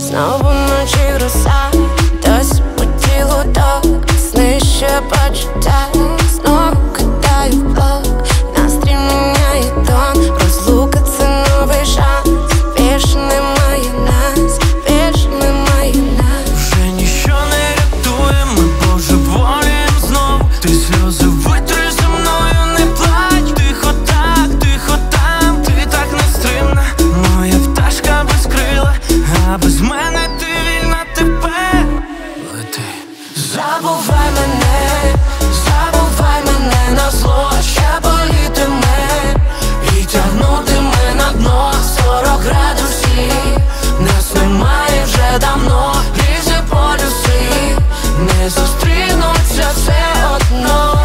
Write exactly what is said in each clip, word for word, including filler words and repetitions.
Знову ночі роса, досі по тілу ток, сни ще почитаю, знову кидаю в блок. Настрій міняє тон, розлука це новий шанс. Більше немає нас, більше немає нас. Вже ніщо не рятує, ми божеволієм знову. Ти сльози витри зі мною, не плач. Тихо так, тихо там, ти так нестримна. Моя пташка без крила, а без мене ти вільна тепер. Лети. Забувай мене, забувай мене на зло. Ще болітиме і тягнутиме на дно. Сорок градусів, нас немає вже давно. Різні полюси не зустрінуться все одно.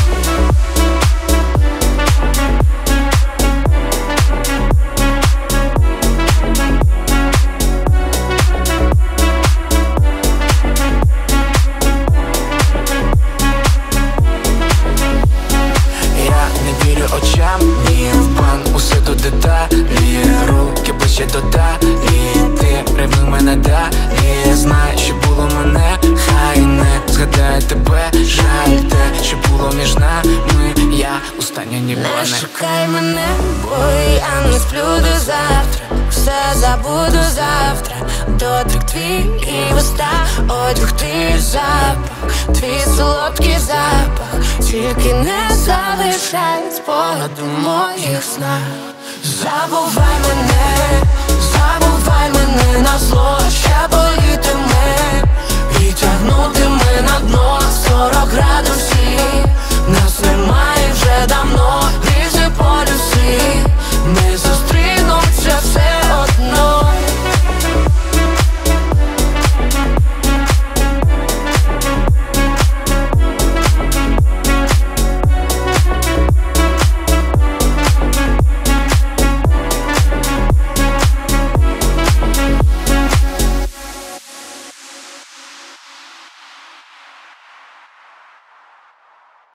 Я не вірю очам, ні в бан, усе до деталі. Руки ближче до талії, ти прийми мене далі. Знай, що було мене, хай не згадає тебе. Жаль те, що було між нами, я останнє ніколи Не не. шукай мене, бо я не сплю до завтра. Все забуду завтра. Дотик твій і вуста, одяг твій запах, твій солодкий запах. Тільки не залишай спогаду в моїх снах. Забувай мене, забувай мене на зло. Ще болітиме і тягнутиме на дно. Сорок градусів, нас немає